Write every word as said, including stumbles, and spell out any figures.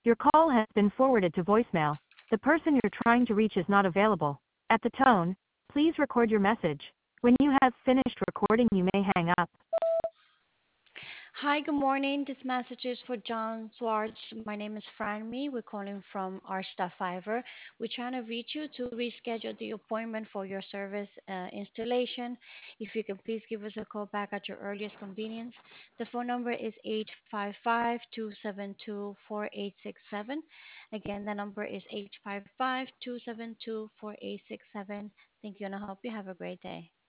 Your call has been forwarded to voicemail. The person you're trying to reach is not available. At the tone, please record your message. When you have finished recording, you may hang up. Hi, good morning. This message is for John Swartz. My name is Franmy. We're calling from Arsta Fiverr. We're trying to reach you to reschedule the appointment for your service uh, installation. If you can please give us a call back at your earliest convenience. The phone number is eight five five, two seven two, four eight six seven. Again, the number is eight five five, two seven two, four eight six seven. Thank you, and I hope you have a great day.